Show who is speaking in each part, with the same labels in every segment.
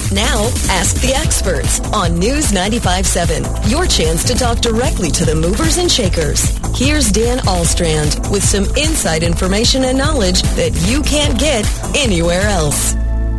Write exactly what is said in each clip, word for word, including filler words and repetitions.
Speaker 1: Now, Ask the Experts on News ninety-five seven. Your chance to talk directly to the movers and shakers. Here's Dan Alstrand with some inside information and knowledge that you can't get anywhere else.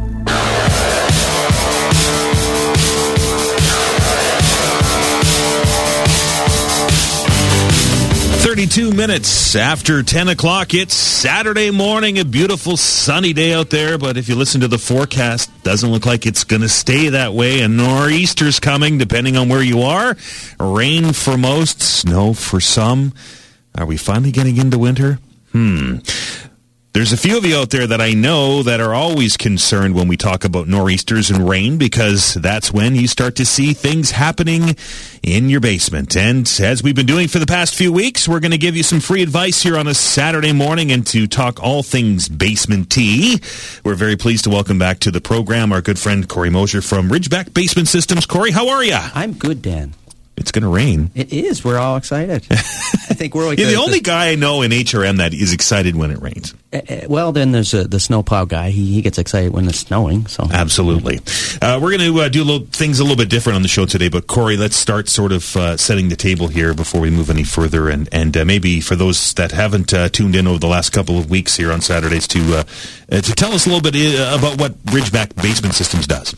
Speaker 2: thirty-two minutes after ten o'clock. It's Saturday morning, a beautiful sunny day out there, but if you listen to the forecast, doesn't look like it's going to stay that way. A nor'easter's coming, depending on where you are. Rain for most, snow for some. Are we finally getting into winter? Hmm. There's a few of you out there that I know that are always concerned when we talk about nor'easters and rain, because that's when you start to see things happening in your basement. And as we've been doing for the past few weeks, we're going to give you some free advice here on a Saturday morning and to talk all things basement tea. We're very pleased to welcome back to the program our good friend Corey Mosier from Ridgeback Basement Systems. Corey, how are you?
Speaker 3: I'm good, Dan.
Speaker 2: It's going to rain.
Speaker 3: It is. We're all excited. I think we're like
Speaker 2: You're
Speaker 3: the,
Speaker 2: the only
Speaker 3: the,
Speaker 2: guy I know in H R M that is excited when it rains.
Speaker 3: Uh, well, then there's uh, the snowplow guy. He, he gets excited when it's snowing. So
Speaker 2: absolutely. Uh, we're going to uh, do a little, things a little bit different on the show today. But Corey, let's start sort of uh, setting the table here before we move any further. And and uh, maybe for those that haven't uh, tuned in over the last couple of weeks here on Saturdays, to uh, uh, to tell us a little bit uh, about what Ridgeback Basement Systems does.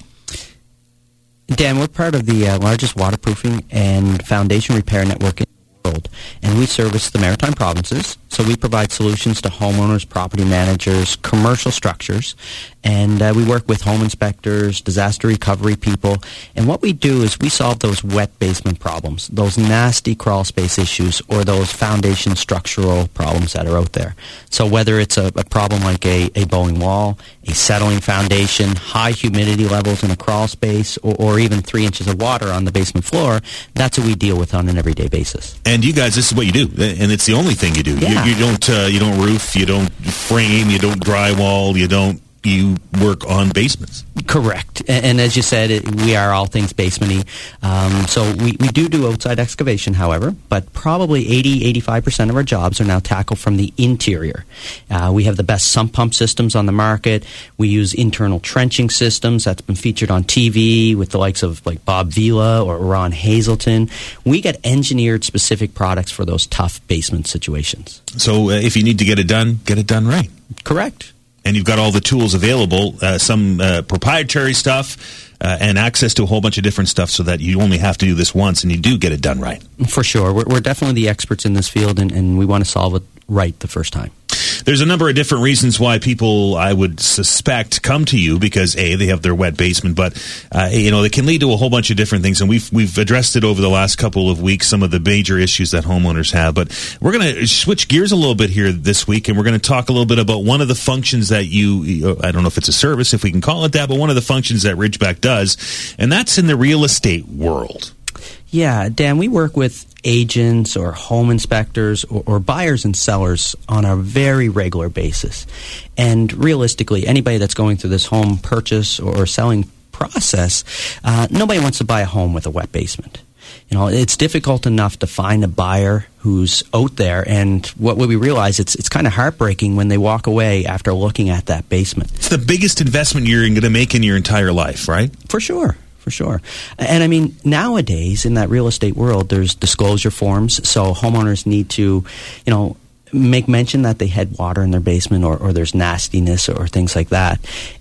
Speaker 3: Dan, we're part of the uh, largest waterproofing and foundation repair network in the world, and we service the Maritime provinces. So we provide solutions to homeowners, property managers, commercial structures, and uh, we work with home inspectors, disaster recovery people. And what we do is we solve those wet basement problems, those nasty crawl space issues, or those foundation structural problems that are out there. So whether it's a, a problem like a, a bowing wall, a settling foundation, high humidity levels in a crawl space, or, or even three inches of water on the basement floor, that's what we deal with on an everyday basis.
Speaker 2: And you guys, this is what you do, and it's the only thing you do.
Speaker 3: Yeah.
Speaker 2: You, you don't uh, you don't roof, you don't frame, you don't drywall, you don't. You work on basements.
Speaker 3: Correct. And, and as you said, it, we are all things basement-y. Um, so we, we do do outside excavation, however, but probably eighty, eighty-five percent of our jobs are now tackled from the interior. Uh, we have the best sump pump systems on the market. We use internal trenching systems. That's been featured on T V with the likes of like Bob Vila or Ron Hazelton. We get engineered specific products for those tough basement situations.
Speaker 2: So uh, if you need to get it done, get it done right.
Speaker 3: Correct.
Speaker 2: And you've got all the tools available, uh, some uh, proprietary stuff, uh, and access to a whole bunch of different stuff so that you only have to do this once and you do get it done right.
Speaker 3: For sure. We're, we're definitely the experts in this field, and, and we want to solve it right the first time.
Speaker 2: There's a number of different reasons why people, I would suspect, come to you because, A, they have their wet basement, but, uh, you know, it can lead to a whole bunch of different things, and we've we've addressed it over the last couple of weeks, some of the major issues that homeowners have. But we're going to switch gears a little bit here this week, and we're going to talk a little bit about one of the functions that you, I don't know if it's a service, if we can call it that, but one of the functions that Ridgeback does, and that's in the real estate world.
Speaker 3: Yeah, Dan, we work with agents or home inspectors or, or buyers and sellers on a very regular basis. And realistically, anybody that's going through this home purchase or selling process, uh, nobody wants to buy a home with a wet basement. You know, it's difficult enough to find a buyer who's out there, and what we realize, it's it's kind of heartbreaking when they walk away after looking at that basement.
Speaker 2: It's the biggest investment you're going to make in your entire life, right?
Speaker 3: For sure. For sure. And I mean, nowadays in that real estate world, there's disclosure forms. So homeowners need to, you know, make mention that they had water in their basement or, or there's nastiness or things like that.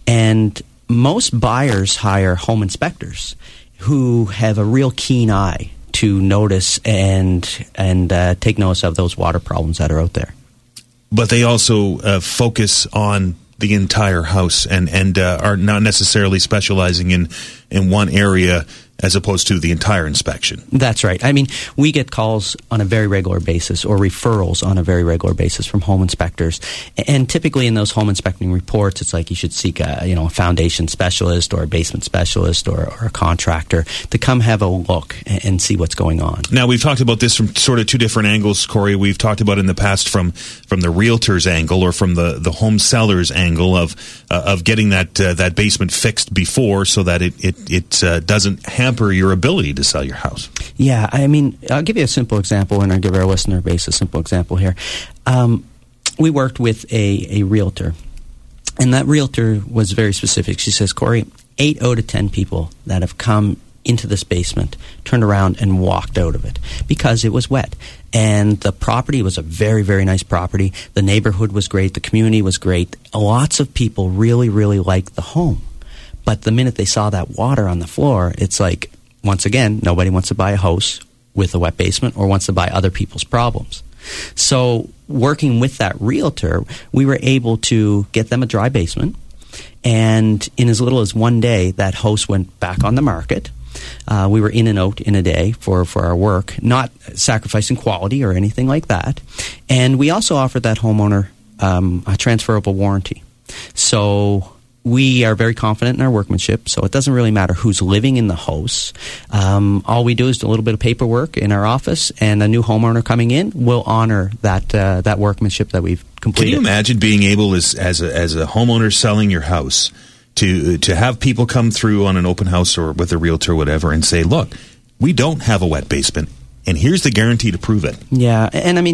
Speaker 3: And most buyers hire home inspectors who have a real keen eye to notice and, and uh, take notice of those water problems that are out there.
Speaker 2: But they also uh, focus on the entire house and and uh, are not necessarily specializing in in one area as opposed to the entire inspection.
Speaker 3: That's right. I mean, we get calls on a very regular basis or referrals on a very regular basis from home inspectors. And typically in those home inspecting reports, it's like you should seek a, you know, a foundation specialist or a basement specialist or, or a contractor to come have a look and, and see what's going on.
Speaker 2: Now, we've talked about this from sort of two different angles, Corey. We've talked about in the past from, from the realtor's angle or from the, the home seller's angle of uh, of getting that uh, that basement fixed before so that it, it, it uh, doesn't hamper your ability to sell your house.
Speaker 3: Yeah, I mean, I'll give you a simple example, and I'll give our listener base a simple example here. Um, we worked with a, a realtor, and that realtor was very specific. She says, Corey, eight out of ten people that have come into this basement turned around and walked out of it because it was wet. And the property was a very, very nice property. The neighborhood was great. The community was great. Lots of people really, really liked the home. But the minute they saw that water on the floor, it's like, once again, nobody wants to buy a house with a wet basement or wants to buy other people's problems. So working with that realtor, we were able to get them a dry basement. And in as little as one day, that house went back on the market. Uh, we were in and out in a day for, for our work, not sacrificing quality or anything like that. And we also offered that homeowner um, a transferable warranty. So we are very confident in our workmanship, so it doesn't really matter who's living in the house. Um, all we do is do a little bit of paperwork in our office, and a new homeowner coming in will honor that uh, that workmanship that we've completed.
Speaker 2: Can you imagine being able, as as a, as a homeowner selling your house, to to have people come through on an open house or with a realtor or whatever and say, look, we don't have a wet basement, and here's the guarantee to prove it?
Speaker 3: Yeah, and I mean,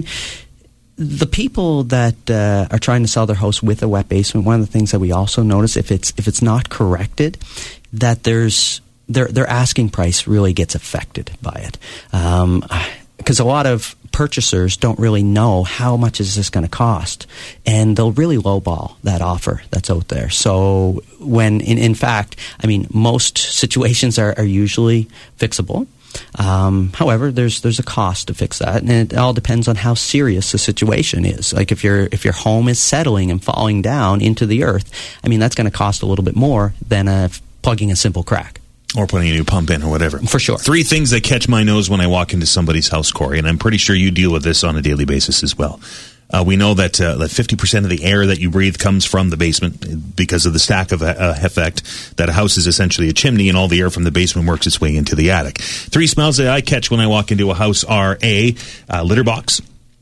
Speaker 3: the people that uh, are trying to sell their house with a wet basement, one of the things that we also notice, if it's if it's not corrected, that there's their their asking price really gets affected by it. Um, because a lot of purchasers don't really know how much is this going to cost, and they'll really lowball that offer that's out there. So when, in, in fact, I mean, most situations are, are usually fixable. Um, however, there's there's a cost to fix that, and it all depends on how serious the situation is. Like if your if your home is settling and falling down into the earth, I mean, that's going to cost a little bit more than uh, plugging a simple crack.
Speaker 2: Or putting a new pump in or whatever.
Speaker 3: For sure.
Speaker 2: Three things that catch my nose when I walk into somebody's house, Corey, and I'm pretty sure you deal with this on a daily basis as well. Uh, we know that uh, that fifty percent of the air that you breathe comes from the basement because of the stack of uh, effect, that a house is essentially a chimney and all the air from the basement works its way into the attic. Three smells that I catch when I walk into a house are A, uh, litter box,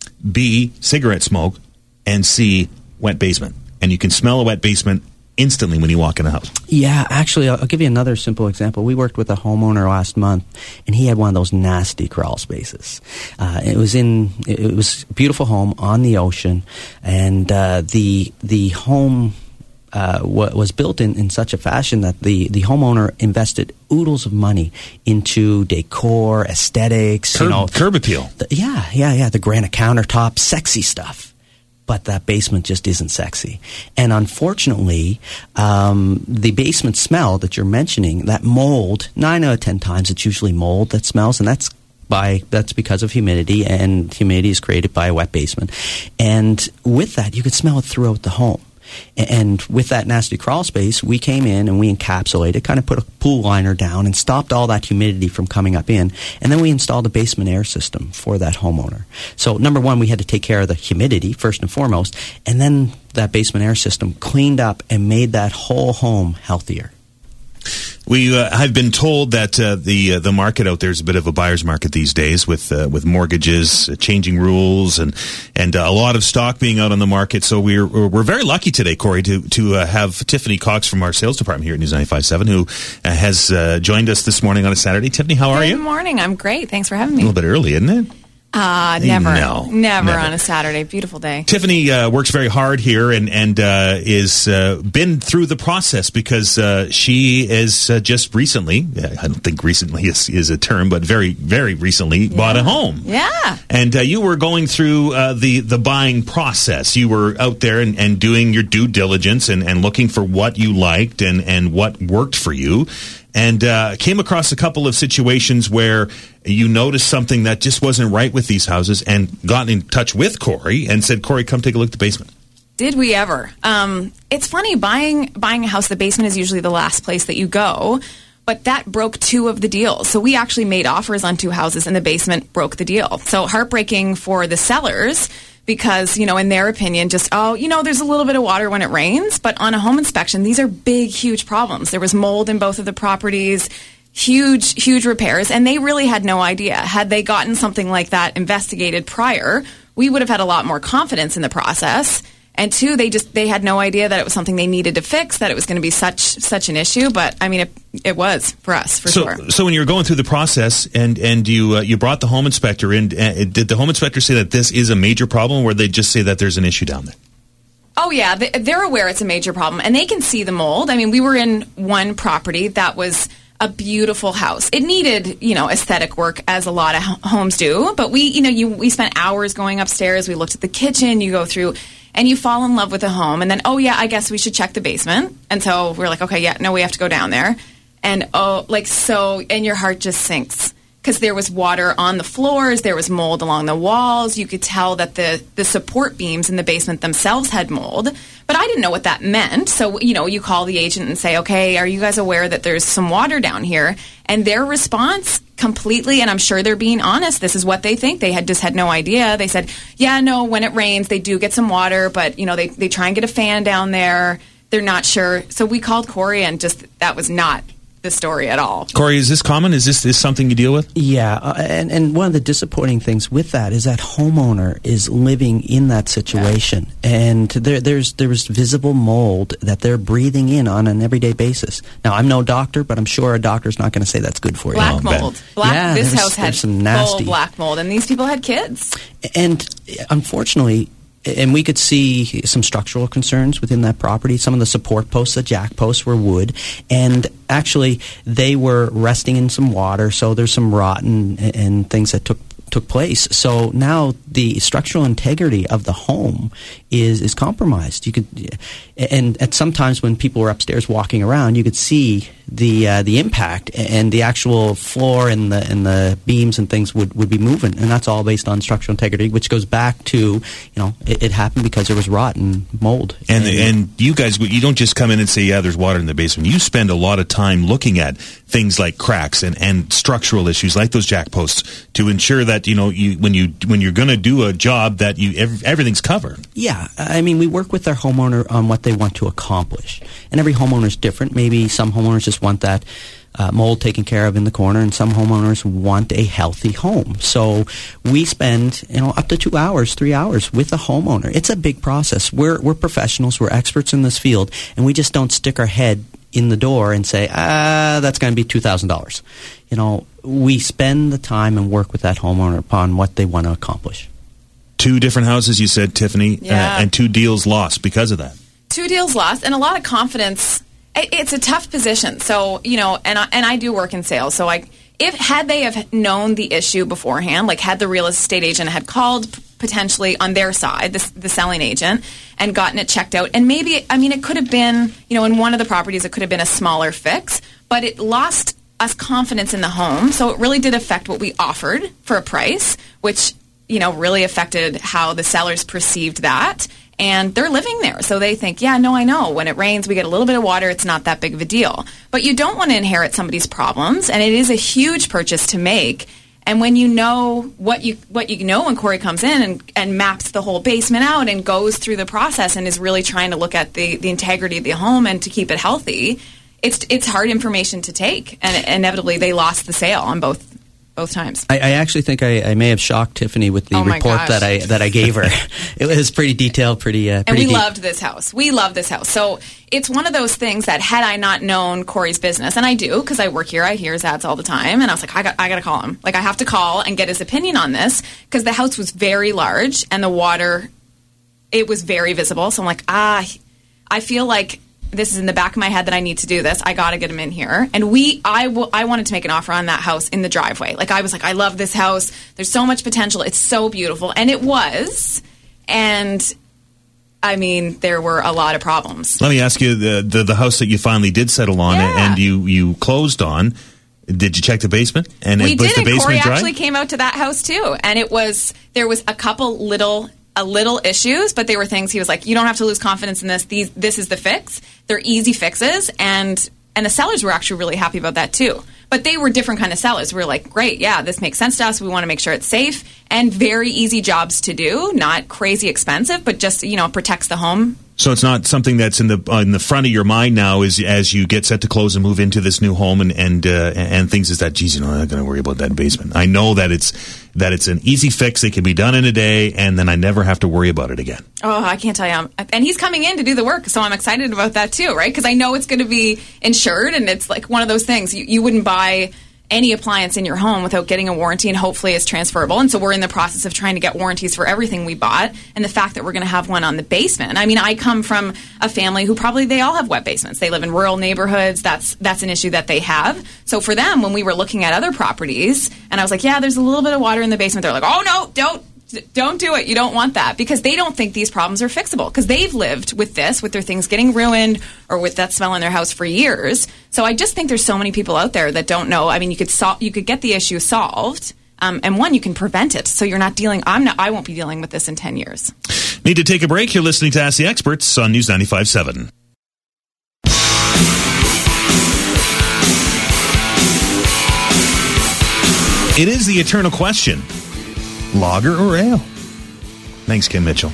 Speaker 2: B, cigarette smoke, and C, wet basement. And you can smell a wet basement instantly when you walk in a house.
Speaker 3: Yeah, actually, I'll, I'll give you another simple example. We worked with a homeowner last month, and he had one of those nasty crawl spaces. Uh, it was in it was a beautiful home on the ocean, and uh, the the home uh, w- was built in, in such a fashion that the, the homeowner invested oodles of money into decor, aesthetics,
Speaker 2: curb,
Speaker 3: you know,
Speaker 2: curb appeal.
Speaker 3: The, yeah, yeah, yeah. The granite countertop, sexy stuff. But that basement just isn't sexy. And unfortunately, um, the basement smell that you're mentioning, that mold, nine out of ten times it's usually mold that smells, and that's by that's because of humidity, and humidity is created by a wet basement. And with that, you could smell it throughout the home. And with that nasty crawl space, we came in and we encapsulated, kind of put a pool liner down and stopped all that humidity from coming up in. And then we installed a basement air system for that homeowner. So number one, we had to take care of the humidity first and foremost. And then that basement air system cleaned up and made that whole home healthier.
Speaker 2: We uh, have been told that uh, the uh, the market out there is a bit of a buyer's market these days, with uh, with mortgages, uh, changing rules, and and uh, a lot of stock being out on the market. So we're we're very lucky today, Corey, to to uh, have Tiffany Cox from our sales department here at News ninety-five point seven, who uh, has uh, joined us this morning on a Saturday. Tiffany, how are
Speaker 4: Good
Speaker 2: you?
Speaker 4: Good morning. I'm great. Thanks for having me.
Speaker 2: A little bit early, isn't it?
Speaker 4: Uh, never.
Speaker 2: No,
Speaker 4: never.
Speaker 2: Never
Speaker 4: on a Saturday. Beautiful day.
Speaker 2: Tiffany uh, works very hard here and, and uh, is uh, been through the process because uh, she is uh, just recently, I don't think recently is, is a term, but very, very recently
Speaker 4: yeah.
Speaker 2: bought a home.
Speaker 4: Yeah.
Speaker 2: And uh, you were going through uh, the, the buying process. You were out there and, and doing your due diligence and, and looking for what you liked and, and what worked for you. And uh, came across a couple of situations where you noticed something that just wasn't right with these houses and got in touch with Corey and said, Corey, come take a look at the basement.
Speaker 4: Did we ever? Um, it's funny, buying buying a house, the basement is usually the last place that you go, but that broke two of the deals. So we actually made offers on two houses, and the basement broke the deal. So heartbreaking for the sellers, because, you know, in their opinion, just, oh, you know, there's a little bit of water when it rains. But on a home inspection, these are big, huge problems. There was mold in both of the properties, huge, huge repairs, and they really had no idea. Had they gotten something like that investigated prior, we would have had a lot more confidence in the process. And two, they just they had no idea that it was something they needed to fix, that it was going to be such such an issue. But I mean, it, it was for us for
Speaker 2: so,
Speaker 4: sure.
Speaker 2: So when you were going through the process and and you uh, you brought the home inspector in, uh, did the home inspector say that this is a major problem, or did they just say that there's an issue down there?
Speaker 4: Oh, yeah. They're aware it's a major problem, and they can see the mold. I mean, we were in one property that was a beautiful house. It needed, you know, aesthetic work, as a lot of homes do. But we, you know, you we spent hours going upstairs. We looked at the kitchen. You go through, and you fall in love with the home. And then, oh, yeah, I guess we should check the basement. And so we're like, okay, yeah, no, we have to go down there. And, oh, like, so, and your heart just sinks. Because there was water on the floors, there was mold along the walls. You could tell that the, the support beams in the basement themselves had mold. But I didn't know what that meant. So, you know, you call the agent and say, okay, are you guys aware that there's some water down here? And their response completely, and I'm sure they're being honest, this is what they think. They had just had no idea. They said, yeah, no, when it rains, they do get some water, but, you know, they, they try and get a fan down there. They're not sure. So we called Corey, and just that was not the story at all.
Speaker 2: Corey, is this common? Is this is something you deal with?
Speaker 3: Yeah, uh, and, and one of the disappointing things with that is that homeowner is living in that situation, yeah. and there, there's there's visible mold that they're breathing in on an everyday basis. Now, I'm no doctor, but I'm sure a doctor's not going to say that's good for
Speaker 4: black
Speaker 3: you.
Speaker 4: Black mold. Black,
Speaker 3: yeah,
Speaker 4: this house had
Speaker 3: some nasty
Speaker 4: full black mold, and these people had kids.
Speaker 3: And unfortunately, and we could see some structural concerns within that property. Some of the support posts, the jack posts, were wood. And actually, they were resting in some water, so there's some rot and, and things that took took place. So now the structural integrity of the home is is compromised. You could, and at sometimes when people were upstairs walking around, you could see the uh, the impact, and the actual floor and the and the beams and things would, would be moving, and that's all based on structural integrity, which goes back to, you know, it, it happened because there was rot and mold.
Speaker 2: And, and and you guys, you don't just come in and say, yeah, there's water in the basement. You spend a lot of time looking at things like cracks and, and structural issues like those jack posts to ensure that, you know, you when you when you're going to do a job that you every, everything's covered.
Speaker 3: Yeah, I mean, we work with our homeowner on what they want to accomplish, and every homeowner is different. Maybe some homeowners just want that uh, mold taken care of in the corner, and some homeowners want a healthy home. So we spend, you know, up to two hours, three hours with a homeowner. It's a big process. We're we're professionals. We're experts in this field, and we just don't stick our head in the door and say, ah, that's going to be two thousand dollars. You know, we spend the time and work with that homeowner upon what they want to accomplish.
Speaker 2: Two different houses, you said, Tiffany,
Speaker 4: yeah.
Speaker 2: uh, and two deals lost because of that.
Speaker 4: Two deals lost, and a lot of confidence. It's a tough position. So, you know, and I, and I do work in sales. So I, if had they have known the issue beforehand, like had the real estate agent had called potentially on their side, the, the selling agent, and gotten it checked out, and maybe, I mean, it could have been, you know, in one of the properties, it could have been a smaller fix, but it lost us confidence in the home. So it really did affect what we offered for a price, which, you know, really affected how the sellers perceived that. And they're living there. So they think, yeah, no, I know. When it rains, we get a little bit of water. It's not that big of a deal. But you don't want to inherit somebody's problems. And it is a huge purchase to make. And when you know what you what you know when Corey comes in and, and maps the whole basement out and goes through the process and is really trying to look at the, the integrity of the home and to keep it healthy, it's it's hard information to take. And inevitably, they lost the sale on both Both times.
Speaker 3: I, I actually think I, I may have shocked Tiffany with the
Speaker 4: oh
Speaker 3: report
Speaker 4: gosh.
Speaker 3: that I that I gave her. It was pretty detailed, pretty uh,
Speaker 4: and
Speaker 3: pretty
Speaker 4: we
Speaker 3: deep.
Speaker 4: loved this house. We love this house. So it's one of those things that had I not known Corey's business, and I do because I work here, I hear his ads all the time, and I was like, I got I got to call him. Like I have to call and get his opinion on this because the house was very large and the water, it was very visible. So I'm like, ah, I feel like this is in the back of my head that I need to do this. I got to get him in here. And we, I, w- I wanted to make an offer on that house in the driveway. Like I was like, I love this house. There's so much potential. It's so beautiful. And it was. And I mean, there were a lot of problems.
Speaker 2: Let me ask you, the the, the house that you finally did settle on
Speaker 4: yeah.
Speaker 2: and you, you closed on, did you check the basement? And
Speaker 4: we
Speaker 2: it, was
Speaker 4: did,
Speaker 2: the
Speaker 4: and
Speaker 2: basement
Speaker 4: Corey
Speaker 2: dry?
Speaker 4: actually came out to that house too. And it was, there was a couple little a little issues, but they were things he was like, you don't have to lose confidence in this. These, this is the fix. They're easy fixes, and and the sellers were actually really happy about that too. But they were different kind of sellers. We were like, great, yeah, this makes sense to us. We want to make sure it's safe and very easy jobs to do, not crazy expensive, but just, you know, protects the home.
Speaker 2: So it's not something that's in the uh, in the front of your mind now as as you get set to close and move into this new home and and uh, and things is that, geez, you know, I'm not going to worry about that basement. I know that it's that it's an easy fix. It can be done in a day, and then I never have to worry about it again.
Speaker 4: Oh, I can't tell you. I'm, and he's coming in to do the work, so I'm excited about that too, right? Because I know it's going to be insured, and it's like one of those things. You, you wouldn't buy, any appliance in your home without getting a warranty, and hopefully it's transferable. And so we're in the process of trying to get warranties for everything we bought, and the fact that we're going to have one on the basement. I mean, I come from a family who probably, they all have wet basements. They live in rural neighborhoods. That's that's an issue that they have. So for them, when we were looking at other properties, and I was like, yeah, there's a little bit of water in the basement, they're like, oh, no, don't. Don't do it. You don't want that, because they don't think these problems are fixable, because they've lived with this, with their things getting ruined or with that smell in their house for years. So I just think there's so many people out there that don't know. I mean, you could sol- you could get the issue solved, um, and one, you can prevent it. So you're not dealing. I'm not. I won't be dealing with this in ten years.
Speaker 2: Need to take a break. You're listening to Ask the Experts on News ninety-five point seven. It is the eternal question. Lager or ale? Thanks, Kim Mitchell.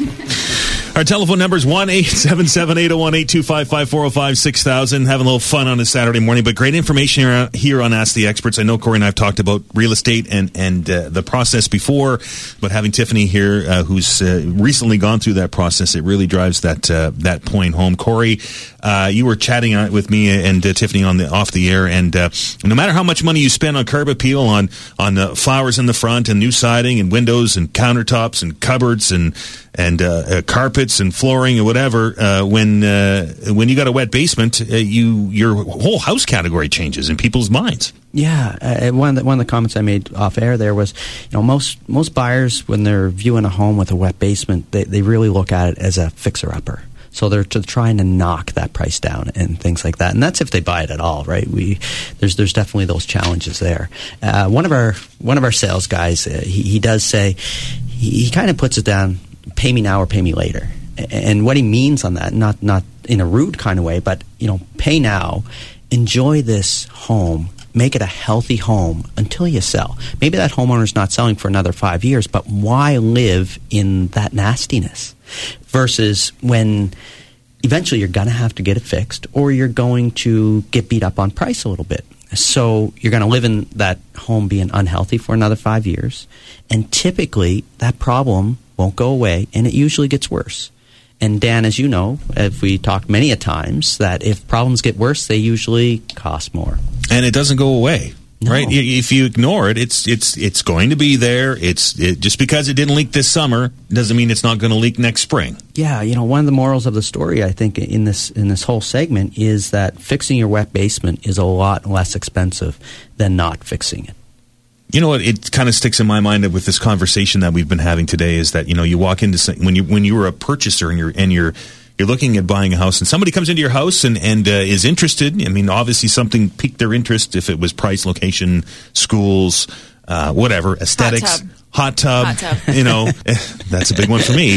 Speaker 2: Our telephone number is one eight seven seven, eight oh one, eight two five five, four oh five, six thousand. Having a little fun on a Saturday morning, but great information here, here on Ask the Experts. I know Corey and I have talked about real estate and, and uh, the process before, but having Tiffany here, uh, who's uh, recently gone through that process, it really drives that uh, that point home. Corey, uh, you were chatting with me and uh, Tiffany on the off the air, and uh, no matter how much money you spend on curb appeal, on on uh, flowers in the front and new siding and windows and countertops and cupboards and and uh, uh, carpets and flooring and whatever, uh, when uh, when you got a wet basement, uh, you your whole house category changes in people's minds.
Speaker 3: Yeah, uh, one of the, one of the comments I made off air there was, you know, most most buyers, when they're viewing a home with a wet basement, they they really look at it as a fixer upper. So they're t- trying to knock that price down and things like that, and that's if they buy it at all, right? We there's there's definitely those challenges there. Uh, one of our one of our sales guys, uh, he, he does say, he, he kind of puts it down, pay me now or pay me later. And what he means on that, not not in a rude kind of way, but, you know, pay now, enjoy this home, make it a healthy home until you sell. Maybe that homeowner's not selling for another five years, but why live in that nastiness? Versus when eventually you're going to have to get it fixed, or you're going to get beat up on price a little bit. So you're going to live in that home being unhealthy for another five years, and typically that problem won't go away, and it usually gets worse. And Dan, as you know, if we talked many a times, that if problems get worse, they usually cost more. And
Speaker 2: it doesn't go away,
Speaker 3: no.
Speaker 2: right? If you ignore it, it's it's it's going to be there. It's it, just because it didn't leak this summer doesn't mean it's not going to leak next spring.
Speaker 3: Yeah, you know, one of the morals of the story, I think, in this in this whole segment is that fixing your wet basement is a lot less expensive than not fixing it.
Speaker 2: You know what? It kind of sticks in my mind with this conversation that we've been having today is that, you know, you walk into when you when you were a purchaser and you're and you're you're looking at buying a house, and somebody comes into your house and and uh, is interested. I mean, obviously something piqued their interest, if it was price, location, schools, uh, whatever, aesthetics. Hot tub,
Speaker 4: Hot tub.
Speaker 2: You know, that's a big one for me.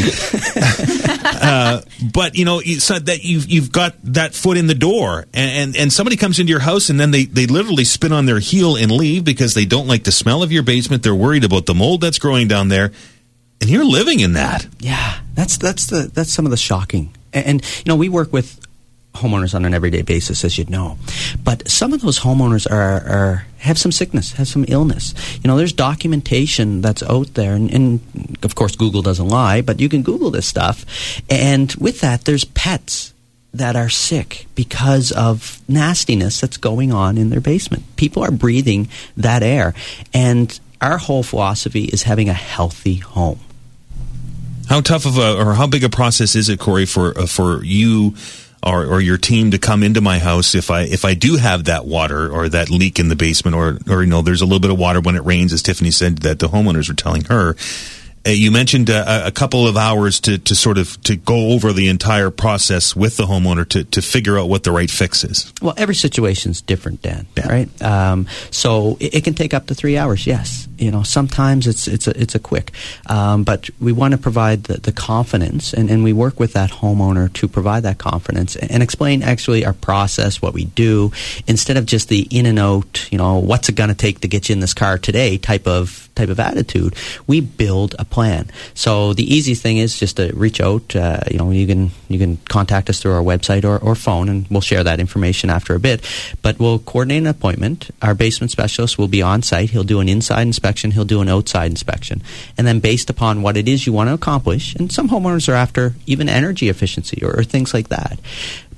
Speaker 2: uh, but you know, so that you've you've got that foot in the door, and, and and somebody comes into your house, and then they they literally spin on their heel and leave because they don't like the smell of your basement. They're worried about the mold that's growing down there, and you're living in that.
Speaker 3: Yeah, that's that's the that's some of the shocking. And, and you know, we work with homeowners on an everyday basis, as you'd know, but some of those homeowners are, are have some sickness, have some illness. You know, there's documentation that's out there, and, and of course Google doesn't lie, but you can Google this stuff, and with that there's pets that are sick because of nastiness that's going on in their basement. People are breathing that air, and our whole philosophy is having a healthy home.
Speaker 2: How tough of a, or how big a process is it, Corey, for uh, for you Or, or your team to come into my house if I if I do have that water or that leak in the basement, or or you know, there's a little bit of water when it rains, as Tiffany said that the homeowners were telling her. Uh, you mentioned uh, a couple of hours to, to sort of to go over the entire process with the homeowner to, to figure out what the right fix is.
Speaker 3: Well, every situation's different, Dan.
Speaker 2: Yeah.
Speaker 3: Right? Um, so it, it can take up to three hours. Yes, you know, sometimes it's it's a it's a quick, um, but we want to provide the, the confidence, and, and we work with that homeowner to provide that confidence and, and explain actually our process, what we do, instead of just the in and out. You know, what's it going to take to get you in this car today type of type of attitude. We build a plan. So the easiest thing is just to reach out. Uh, you know, you can you can contact us through our website or, or phone, and we'll share that information after a bit. But we'll coordinate an appointment. Our basement specialist will be on site. He'll do an inside inspection. He'll do an outside inspection. And then based upon what it is you want to accomplish, and some homeowners are after even energy efficiency or, or things like that,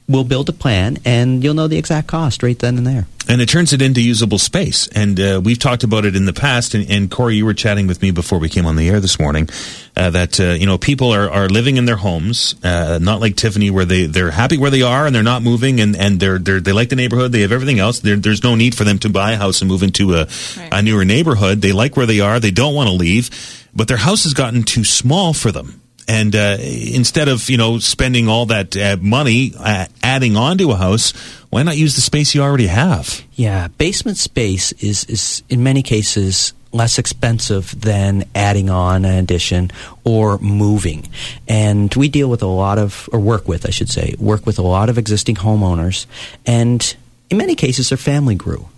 Speaker 3: we'll build a plan, and you'll know the exact cost right then and there.
Speaker 2: And it turns it into usable space. And uh, we've talked about it in the past. And, and Corey, you were chatting with me before we came on the air this morning uh, that, uh, you know, people are, are living in their homes, uh, not like Tiffany, where they, they're happy where they are and they're not moving and, and they're, they're, they like the neighborhood. They have everything else. There, there's no need for them to buy a house and move into a, right. a newer neighborhood. They like where they are. They don't want to leave. But their house has gotten too small for them. And uh, instead of, you know, spending all that uh, money uh, adding on to a house, why not use the space you already have?
Speaker 3: Yeah, basement space is, is in many cases less expensive than adding on an addition or moving. And we deal with a lot of, or work with, I should say, work with a lot of existing homeowners. And in many cases, their family grew.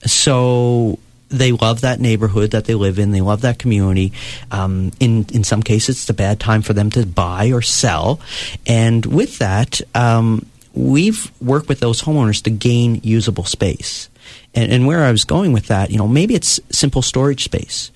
Speaker 3: So they love that neighborhood that they live in. They love that community. Um, in in some cases, it's a bad time for them to buy or sell. And with that, um, we've worked with those homeowners to gain usable space. And, and where I was going with that, you know, maybe it's simple storage space.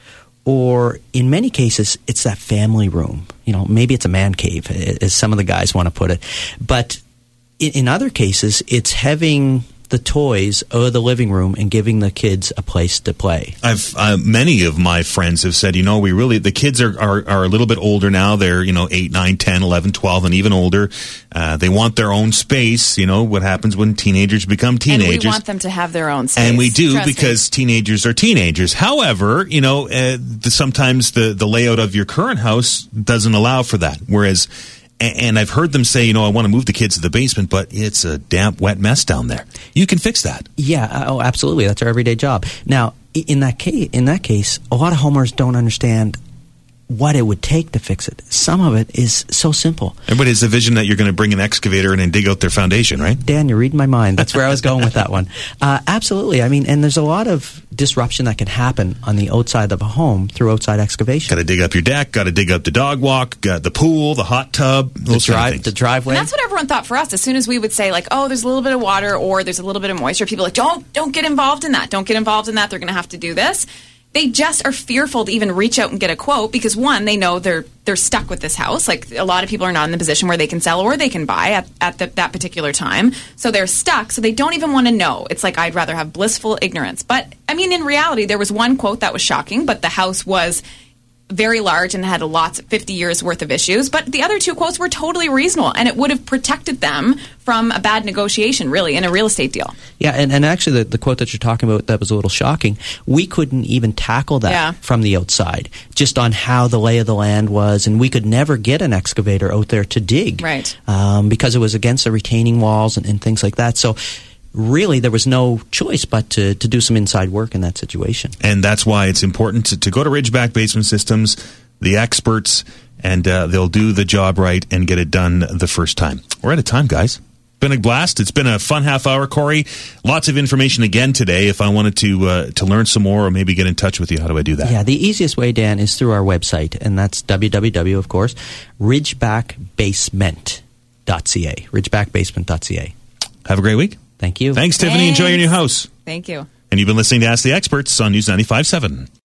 Speaker 3: Or in many cases, it's that family room. You know, maybe it's a man cave, as some of the guys want to put it. But in, in other cases, it's having the toys or the living room and giving the kids a place to play.
Speaker 2: I've uh, many of my friends have said, you know, we really, the kids are, are, are a little bit older now. They're, you know, eight, nine, ten, eleven, twelve, and even older. Uh, they want their own space. You know, what happens when teenagers become teenagers.
Speaker 4: And we want them to have their own space.
Speaker 2: And we do,
Speaker 4: Trust
Speaker 2: because
Speaker 4: me.
Speaker 2: teenagers are teenagers. However, you know, uh, the, sometimes the, the layout of your current house doesn't allow for that. Whereas, and I've heard them say, you know, I want to move the kids to the basement, but it's a damp, wet mess down there. You can fix that.
Speaker 3: Yeah, oh, absolutely. That's our everyday job. Now, in that case, in that case, a lot of homeowners don't understand what it would take to fix it. Some of it is so simple.
Speaker 2: Everybody has the vision that you're going to bring an excavator in and dig out their foundation, right?
Speaker 3: Dan, you're reading my mind. That's where I was going with that one. Uh, absolutely. I mean, and there's a lot of disruption that can happen on the outside of a home through outside excavation.
Speaker 2: Got to dig up your deck, got to dig up the dog walk, got the pool, the hot tub, those
Speaker 3: the,
Speaker 2: drive,
Speaker 3: the driveway.
Speaker 4: And that's what everyone thought for us. As soon as we would say, like, oh, there's a little bit of water or there's a little bit of moisture, people are like, don't, don't get involved in that. Don't get involved in that. They're going to have to do this. They just are fearful to even reach out and get a quote because, one, they know they're they're stuck with this house. Like, a lot of people are not in the position where they can sell or they can buy at, at the, that particular time. So they're stuck. So they don't even want to know. It's like, I'd rather have blissful ignorance. But, I mean, in reality, there was one quote that was shocking, but the house was very large and had lots of fifty years worth of issues. But the other two quotes were totally reasonable, and it would have protected them from a bad negotiation, really, in a real estate deal.
Speaker 3: Yeah, and, and actually the, the quote that you're talking about that was a little shocking, we couldn't even tackle that
Speaker 4: yeah.
Speaker 3: from the outside, just on how the lay of the land was, and we could never get an excavator out there to dig.
Speaker 4: Right.
Speaker 3: Um, because it was against the retaining walls and, and things like that. So really, there was no choice but to, to do some inside work in that situation.
Speaker 2: And that's why it's important to, to go to Ridgeback Basement Systems, the experts, and uh, they'll do the job right and get it done the first time. We're out of time, guys. Been a blast. It's been a fun half hour, Corey. Lots of information again today. If I wanted to uh, to learn some more or maybe get in touch with you, how do I do that?
Speaker 3: Yeah, the easiest way, Dan, is through our website, and that's w w w, of course, ridgeback basement dot c a. ridgeback basement dot c a.
Speaker 2: Have a great week.
Speaker 3: Thank you.
Speaker 2: Thanks, Tiffany.
Speaker 4: Thanks.
Speaker 2: Enjoy your new house.
Speaker 4: Thank you.
Speaker 2: And you've been listening to Ask the Experts on News ninety-five point seven.